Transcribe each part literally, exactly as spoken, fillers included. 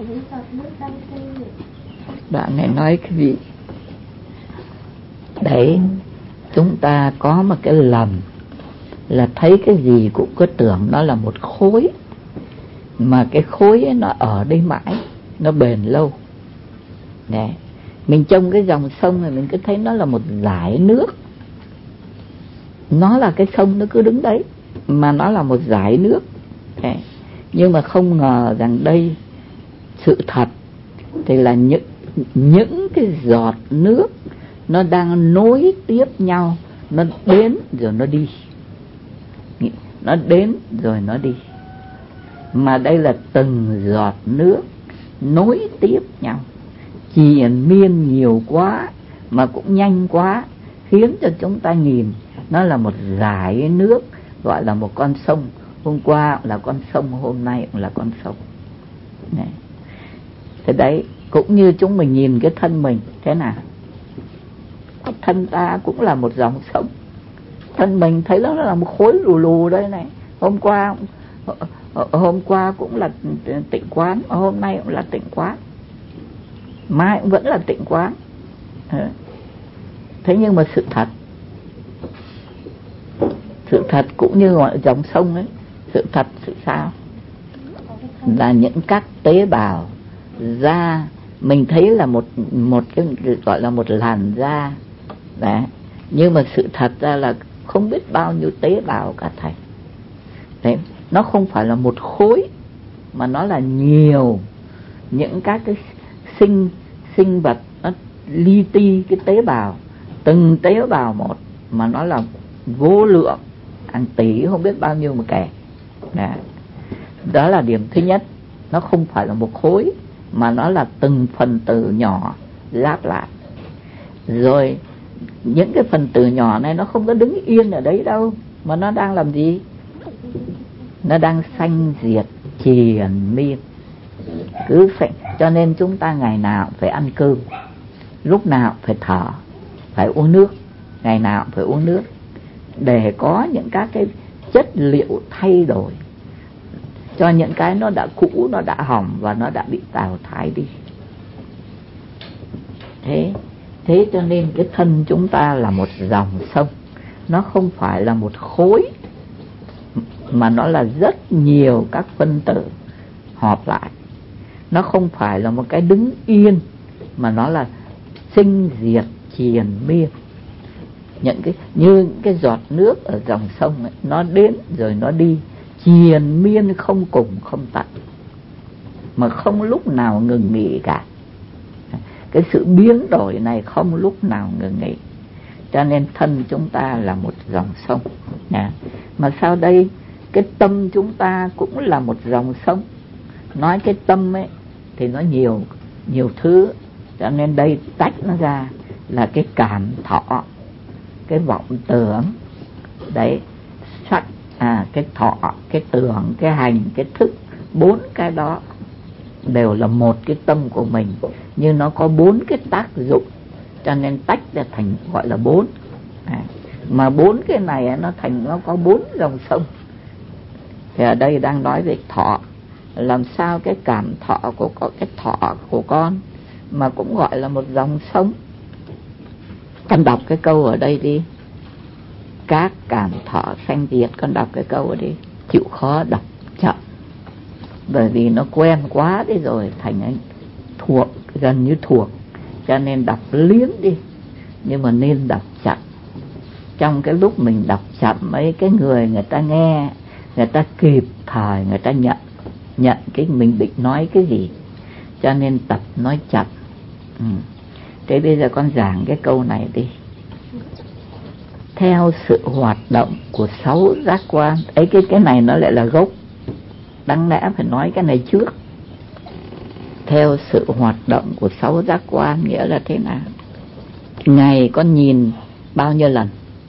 Đoạn này nói cái gì? Đấy, chúng ta có một cái lầm là thấy cái gì cũng cứ tưởng nó là một khối, mà cái khối ấy nó ở đây mãi, nó bền lâu. Đấy, mình trông cái dòng sông này mình cứ thấy nó là một dải nước, nó là cái sông nó cứ đứng đấy, mà nó là một dải nước. Đấy, nhưng mà không ngờ rằng đây sự thật thì là những những cái giọt nước nó đang nối tiếp nhau, nó đến rồi nó đi, nó đến rồi nó đi, mà đây là từng giọt nước nối tiếp nhau, triền miên nhiều quá mà cũng nhanh quá, khiến cho chúng ta nhìn nó là một dải nước, gọi là một con sông. Hôm qua là con sông, hôm nay cũng là con sông. Này. Thế đấy, cũng như chúng mình nhìn cái thân mình thế nào, thân ta cũng là một dòng sông. Thân mình thấy nó là một khối lù lù đây này. Hôm qua hôm qua cũng là tịnh quán, hôm nay cũng là tịnh quán, mai cũng vẫn là tịnh quán. Thế nhưng mà sự thật, sự thật cũng như gọi dòng sông ấy, sự thật sự sao là những các tế bào da mình thấy là một một cái gọi là một làn da. Đấy, nhưng mà sự thật ra là không biết bao nhiêu tế bào cả thầy. Đấy, nó không phải là một khối, mà nó là nhiều những các cái sinh sinh vật, nó li ti cái tế bào, từng tế bào một, mà nó là vô lượng, hàng tỷ không biết bao nhiêu mà kể. Đó. Đó là điểm thứ nhất, nó không phải là một khối, mà nó là từng phần tử nhỏ láp lại. Rồi những cái phần tử nhỏ này nó không có đứng yên ở đấy đâu, mà nó đang làm gì? Nó đang sanh diệt triền miên. Cứ phải, cho nên chúng ta ngày nào phải ăn cơm, lúc nào phải thở, phải uống nước, ngày nào phải uống nước, để có những các cái chất liệu thay đổi cho những cái nó đã cũ, nó đã hỏng và nó đã bị đào thải đi. Thế Thế cho nên cái thân chúng ta là một dòng sông, nó không phải là một khối, mà nó là rất nhiều các phân tử họp lại. Nó không phải là một cái đứng yên, mà nó là sinh diệt triền miên. Những cái như cái giọt nước ở dòng sông ấy, nó đến rồi nó đi, triền miên không cùng không tận, mà không lúc nào ngừng nghỉ cả. Cái sự biến đổi này không lúc nào ngừng nghỉ. Cho nên thân chúng ta là một dòng sông. Nha. Mà sau đây cái tâm chúng ta cũng là một dòng sông. Nói cái tâm ấy thì nó nhiều nhiều thứ, cho nên đây tách nó ra là cái cảm thọ, cái vọng tưởng, đấy, sắc, à, cái thọ, cái tưởng, cái hành, cái thức. Bốn cái đó đều là một cái tâm của mình, nhưng nó có bốn cái tác dụng, cho nên tách ra thành gọi là bốn. À, mà bốn cái này nó thành, nó có bốn dòng sông. Thì ở đây đang nói về thọ, làm sao cái cảm thọ của có cái thọ của con mà cũng gọi là một dòng sông. Con đọc cái câu ở đây đi. Các cảm thọ sanh diệt, con đọc cái câu ở đây. Chịu khó đọc chậm, bởi vì nó quen quá đấy rồi, thành anh thuộc, gần như thuộc, cho nên đọc liếng đi, nhưng mà nên đọc chậm. Trong cái lúc mình đọc chậm mấy cái người người ta nghe, người ta kịp thời, người ta nhận nhận cái mình định nói cái gì, cho nên tập nói chậm. Ừ. Thế bây giờ con giảng cái câu này đi. Theo sự hoạt động của sáu giác quan ấy, cái cái này nó lại là gốc, đáng lẽ phải nói cái này trước. Theo sự hoạt động của sáu giác quan nghĩa là thế nào? Ngày con nhìn bao nhiêu lần?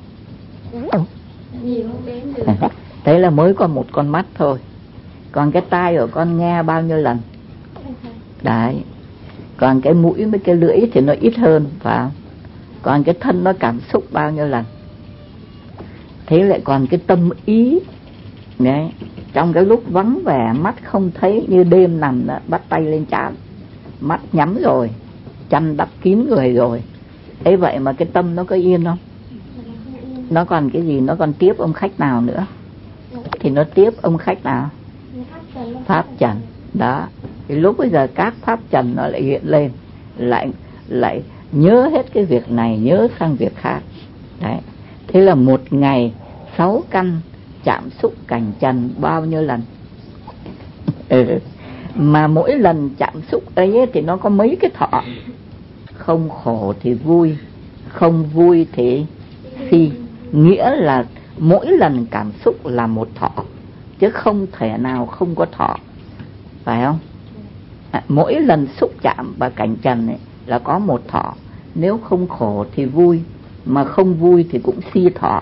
Thế là mới có một con mắt thôi. Còn cái tai của con nghe bao nhiêu lần? Đấy. Còn cái mũi với cái lưỡi thì nó ít hơn, phải không? Còn cái thân nó cảm xúc bao nhiêu lần? Thế lại còn cái tâm ý. Đấy. trong cái lúc vắng vẻ, mắt không thấy, như đêm nằm đó, bắt tay lên trán, mắt nhắm rồi, chăn đắp kín người rồi, ấy vậy mà cái tâm nó có yên không? Nó còn cái gì? Nó còn tiếp ông khách nào nữa? Thì nó tiếp ông khách nào? Pháp trần. Đó, thì lúc bây giờ các pháp trần nó lại hiện lên, lại lại nhớ hết cái việc này, nhớ sang việc khác. Đấy, thế là một ngày sáu căn chạm xúc cảnh trần bao nhiêu lần? Ừ. Mà mỗi lần chạm xúc ấy thì nó có mấy cái thọ. Không khổ thì vui, không vui thì si. Nghĩa là mỗi lần cảm xúc là một thọ, chứ không thể nào không có thọ, phải không? À, mỗi lần xúc chạm và cảnh trần ấy là có một thọ. Nếu không khổ thì vui, mà không vui thì cũng si thọ.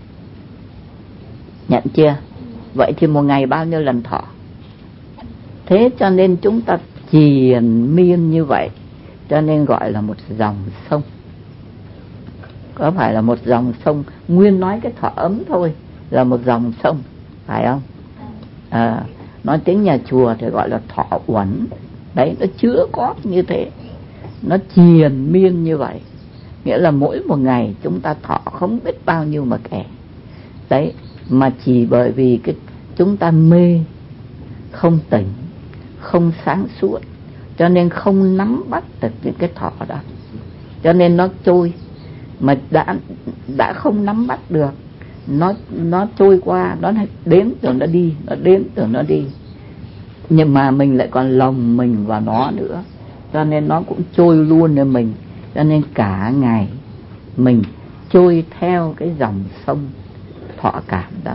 Nhận chưa? Vậy thì một ngày bao nhiêu lần thọ? Thế cho nên chúng ta triền miên như vậy, cho nên gọi là một dòng sông. Có phải là một dòng sông? Nguyên nói cái thọ ấm thôi là một dòng sông, phải không? À, nói tiếng nhà chùa thì gọi là thọ uẩn. Đấy, nó chứa có như thế, nó triền miên như vậy. Nghĩa là mỗi một ngày chúng ta thọ không biết bao nhiêu mà kể. Đấy, mà chỉ bởi vì cái chúng ta mê, không tỉnh, không sáng suốt, cho nên không nắm bắt được những cái thọ đó, cho nên nó trôi. Mà đã đã không nắm bắt được, nó nó trôi qua, nó đến rồi nó đi, nó đến rồi nó đi. Nhưng mà mình lại còn lồng mình vào nó nữa, cho nên nó cũng trôi luôn lên mình. Cho nên cả ngày mình trôi theo cái dòng sông thọ cảm đó.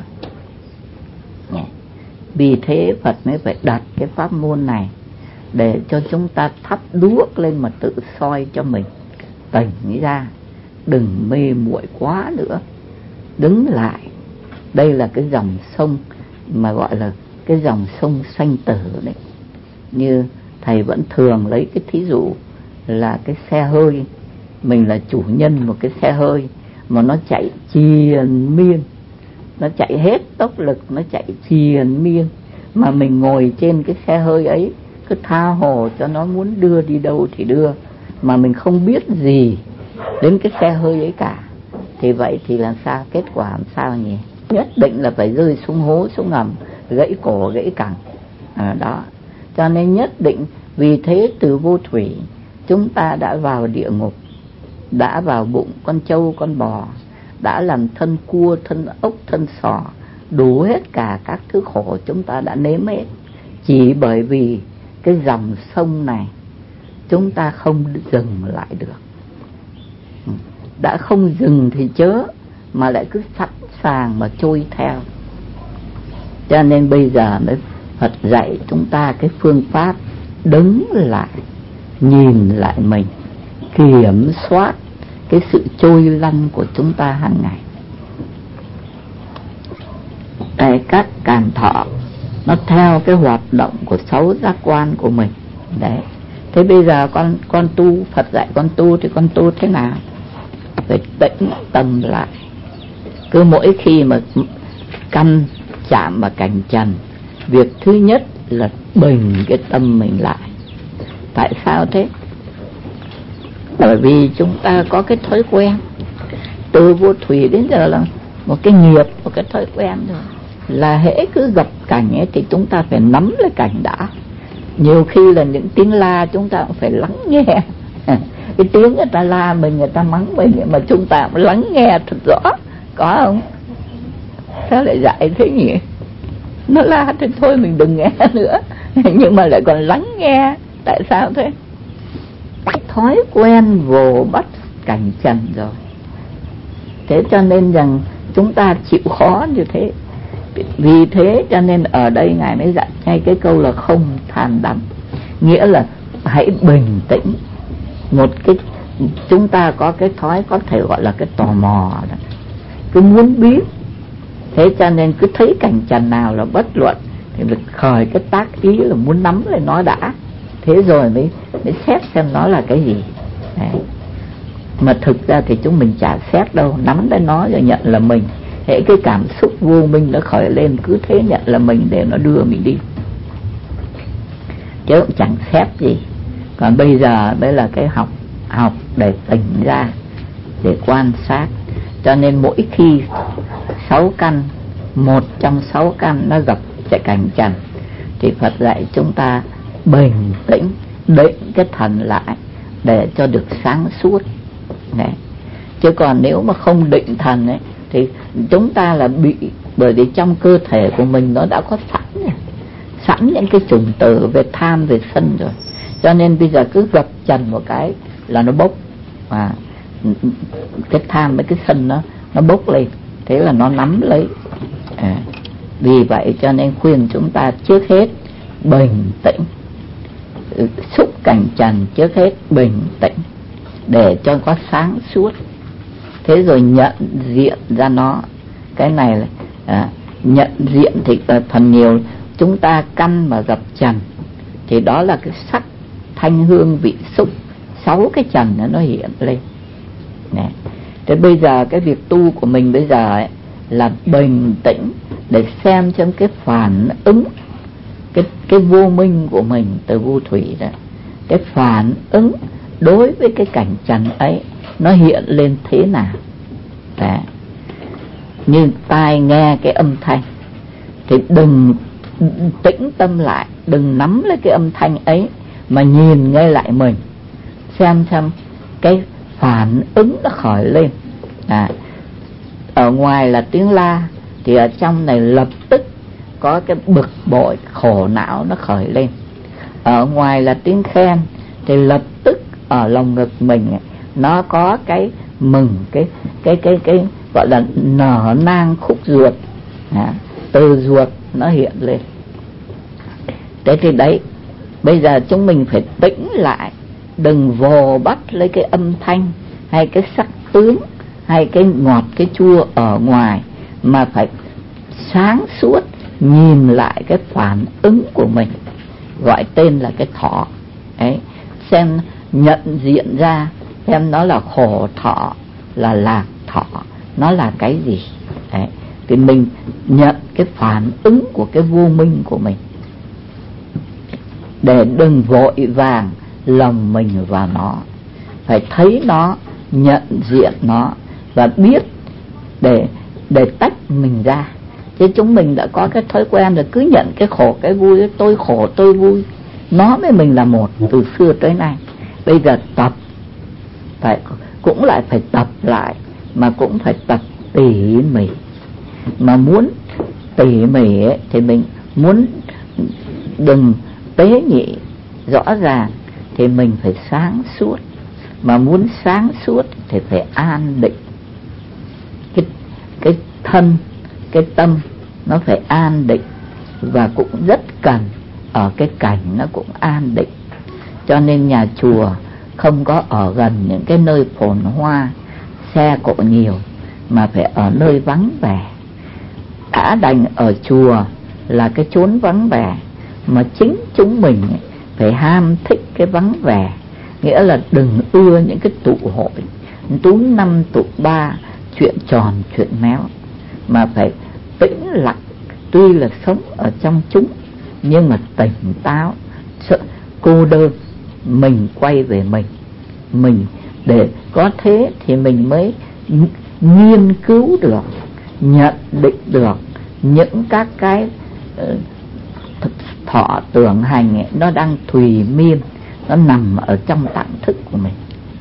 Vì thế Phật mới phải đặt cái pháp môn này để cho chúng ta thắp đuốc lên mà tự soi cho mình, tỉnh ra, đừng mê muội quá nữa, đứng lại. Đây là cái dòng sông mà gọi là cái dòng sông sanh tử đấy. Như thầy vẫn thường lấy cái thí dụ là cái xe hơi, mình là chủ nhân một cái xe hơi mà nó chạy triền miên, nó chạy hết tốc lực, nó chạy triền miên, mà mình ngồi trên cái xe hơi ấy cứ tha hồ cho nó muốn đưa đi đâu thì đưa, mà mình không biết gì đến cái xe hơi ấy cả. Thì vậy thì làm sao? Kết quả làm sao nhỉ? Nhất định là phải rơi xuống hố, xuống ngầm, gãy cổ, gãy cẳng. À, đó. Cho nên nhất định, vì thế từ vô thủy chúng ta đã vào địa ngục, đã vào bụng con trâu con bò, đã làm thân cua, thân ốc, thân sò, đủ hết cả các thứ khổ chúng ta đã nếm hết. Chỉ bởi vì cái dòng sông này chúng ta không dừng lại được. Đã không dừng thì chớ, mà lại cứ sẵn sàng mà trôi theo. Cho nên bây giờ mới Phật dạy chúng ta cái phương pháp đứng lại, nhìn lại mình, kiểm soát cái sự trôi lăn của chúng ta hàng ngày. Cái các cảm thọ nó theo cái hoạt động của sáu giác quan của mình. Đấy. Thế bây giờ con con tu, Phật dạy con tu thì con tu thế nào? Phải tĩnh tâm lại. Cứ mỗi khi mà căn chạm vào cảnh trần, việc thứ nhất là bình cái tâm mình lại. Tại sao thế? Bởi vì chúng ta có cái thói quen từ vô thủy đến giờ là một cái nghiệp, một cái thói quen rồi, là hễ cứ gặp cảnh ấy thì chúng ta phải nắm lấy cảnh đã. Nhiều khi là những tiếng la chúng ta cũng phải lắng nghe. Cái tiếng người ta la mình, người ta mắng mình, mà chúng ta cũng lắng nghe thật rõ. Có không? Sao lại dạy thế nhỉ? Nó la thì thôi mình đừng nghe nữa, nhưng mà lại còn lắng nghe. Tại sao thế? Thói quen vồ bắt cảnh trần rồi. Thế cho nên rằng chúng ta chịu khó như thế. Vì thế cho nên ở đây Ngài mới dạy ngay cái câu là không than đắm. Nghĩa là hãy bình tĩnh. Một cái chúng ta có cái thói có thể gọi là cái tò mò đó, cứ muốn biết. Thế cho nên cứ thấy cảnh trần nào là bất luận thì mình khởi cái tác ý là muốn nắm lên nó đã. Thế rồi mới, mới xét xem nó là cái gì. Đấy. Mà thực ra thì chúng mình chả xét đâu, nắm đến nó rồi nhận là mình. hễ cái cảm xúc vô minh nó khởi lên cứ thế nhận là mình để nó đưa mình đi, chứ cũng chẳng xét gì. Còn bây giờ mới là cái học học để tỉnh ra, để quan sát. Cho nên mỗi khi sáu căn, một trong sáu căn nó gặp chạy cảnh trần thì Phật dạy chúng ta bình tĩnh, định cái thần lại để cho được sáng suốt này. Chứ còn nếu mà không định thần ấy thì chúng ta là bị, bởi vì trong cơ thể của mình nó đã có sẵn này, sẵn những cái chủng tử về tham về sân rồi. Cho nên bây giờ cứ gặp trần một cái là nó bốc, và cái tham với cái sân nó nó bốc lên, thế là nó nắm lấy. À, vì vậy cho nên khuyên chúng ta trước hết bình tĩnh, xúc cảnh trần trước hết bình tĩnh để cho có sáng suốt. Thế rồi nhận diện ra nó. Cái này là à, nhận diện thì uh, phần nhiều chúng ta căn mà gặp trần thì đó là cái sắc thanh hương vị xúc, sáu cái trần nó hiện lên nè. Thế bây giờ cái việc tu của mình bây giờ ấy, là bình tĩnh để xem xem cái phản ứng, cái cái vô minh của mình từ vô thủy đó, cái phản ứng đối với cái cảnh trần ấy nó hiện lên thế nào. Đấy. Như tai nghe cái âm thanh thì đừng tĩnh tâm lại, đừng nắm lấy cái âm thanh ấy mà nhìn ngay lại mình, xem xem cái phản ứng nó khởi lên. À, ở ngoài là tiếng la thì ở trong này lập tức có cái bực bội khổ não nó khởi lên. Ở ngoài là tiếng khen thì lập tức ở lòng ngực mình nó có cái mừng, cái cái cái cái gọi là nở nang khúc ruột, à, từ ruột nó hiện lên. Thế thì đấy, bây giờ chúng mình phải tĩnh lại, đừng vồ bắt lấy cái âm thanh hay cái sắc tướng hay cái ngọt cái chua ở ngoài, mà phải sáng suốt nhìn lại cái phản ứng của mình, gọi tên là cái thọ ấy, xem nhận diện ra xem nó là khổ thọ, là lạc thọ, nó là cái gì đấy. Thì mình nhận cái phản ứng của cái vô minh của mình, để đừng vội vàng lồng mình vào nó, phải thấy nó, nhận diện nó và biết để để tách mình ra. Chứ chúng mình đã có cái thói quen là cứ nhận cái khổ cái vui, tôi khổ tôi vui, nó với mình là một từ xưa tới nay. Bây giờ tập phải, cũng lại phải tập lại, mà cũng phải tập tỉ mỉ. Mà muốn tỉ mỉ ấy, thì mình muốn đừng tế nhị rõ ràng thì mình phải sáng suốt, mà muốn sáng suốt thì phải an định. Cái, cái thân, cái tâm nó phải an định, và cũng rất cần ở cái cảnh nó cũng an định. Cho nên nhà chùa không có ở gần những cái nơi phồn hoa, xe cộ nhiều, mà phải ở nơi vắng vẻ. Đã đành ở chùa là cái chốn vắng vẻ, mà chính chúng mình phải ham thích cái vắng vẻ, nghĩa là đừng ưa những cái tụ hội tú năm tụ ba, chuyện tròn chuyện méo, mà phải tĩnh lặng. Tuy là sống ở trong chúng nhưng mà tỉnh táo, sợ cô đơn, mình quay về mình mình để có thế thì mình mới nghiên cứu được, nhận định được những các cái uh, thọ tưởng hành ấy, nó đang thùy miên, nó nằm ở trong tạng thức của mình.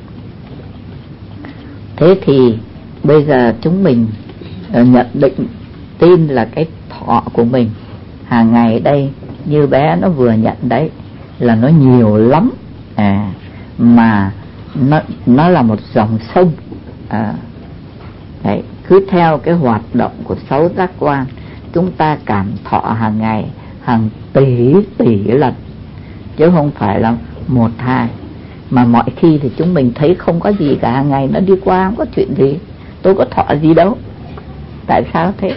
Thế thì bây giờ chúng mình uh, nhận định tin là cái thọ của mình hàng ngày đây, như bé nó vừa nhận đấy, là nó nhiều lắm, à, mà nó, nó là một dòng sông, à, đấy, cứ theo cái hoạt động của sáu giác quan, chúng ta cảm thọ hàng ngày hàng tỷ tỷ lần, chứ không phải là một hai. Mà mọi khi thì chúng mình thấy không có gì cả, hàng ngày nó đi qua không có chuyện gì, tôi có thọ gì đâu. Tại sao thế?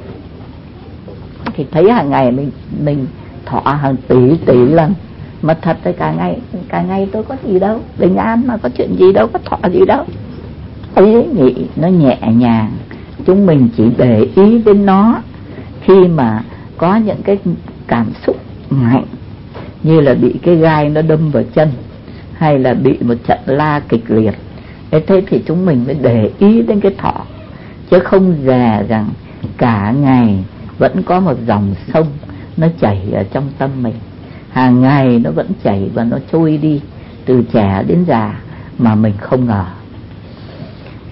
Thì thấy hàng ngày mình mình thọ hàng tỷ tỷ lần, mà thật là cả ngày cả ngày tôi có gì đâu, bình an mà có chuyện gì đâu, có thọ gì đâu. Thế nhị nó nhẹ nhàng, chúng mình chỉ để ý đến nó khi mà có những cái cảm xúc mạnh, như là bị cái gai nó đâm vào chân, hay là bị một trận la kịch liệt. Thế thì chúng mình mới để ý đến cái thọ, chứ không dè rằng cả ngày vẫn có một dòng sông nó chảy ở trong tâm mình, hàng ngày nó vẫn chảy và nó trôi đi từ trẻ đến già mà mình không ngờ.